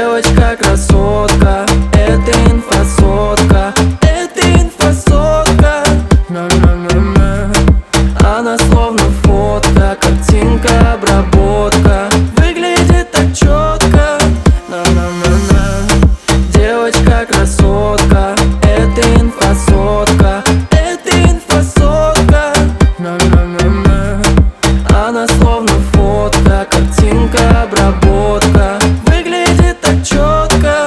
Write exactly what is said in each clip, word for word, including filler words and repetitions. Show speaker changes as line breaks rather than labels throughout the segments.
Девочка красотка, это инфосотка, это инфосотка. На-на-на-на. Она словно фотка, картинка, обработка. Выглядит так четко. На-на-на-на. Девочка красотка, это инфосотка, это инфосотка. На-на-на-на. Она словно фотка, картинка, обработка. Выглядит так четко.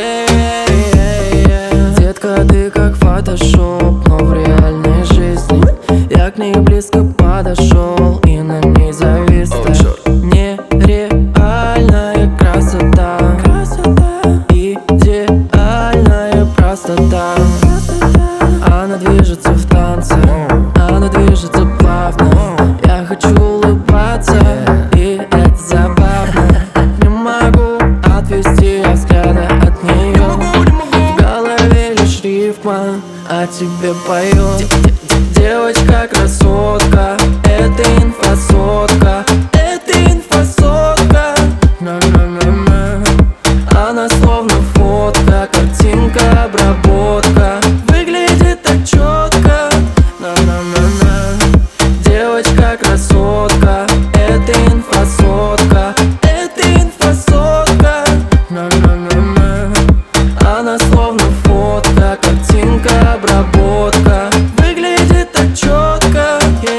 Детка, ты как фотошоп, но в реальной жизни я к ней близко подошел и на ней завис. Нереальная красота, идеальная простота. Она движется в танце, она движется плавно. Я хочу улыбаться, и это забавно. Не могу отвести взгляда от нее. В голове лишь рифма, а тебе поет. Девочка красотка, это инфосотка, это инфосотка. На-на-на-на. Она словно фотка, картинка, обработка. Выглядит так четко. На-на-на-на. Девочка красотка, это инфосотка, это инфосотка. На-на-на-на. Она словно фотка, картинка, обработка. Выглядит так четко.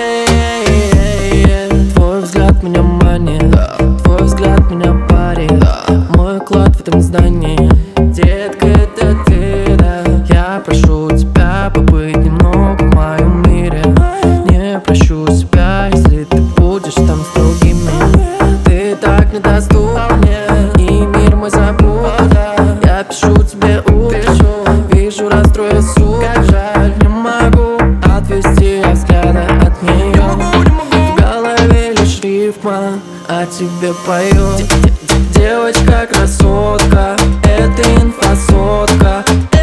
Твой взгляд меня манит, твой взгляд меня парит. Мой клад в этом здании. Детка, это ты, да. Я прошу тебя побыть немного в моем мире. Не прощу себя, если ты будешь там с другими. Ты так недоступна, и мир мой забуда. Я пишу тебе, упишу, вижу расстроя суд. Как жаль, не могу отвести взгляда от нее. В голове лишь рифма, а тебе поет. Девочка красотка, это инфосотка.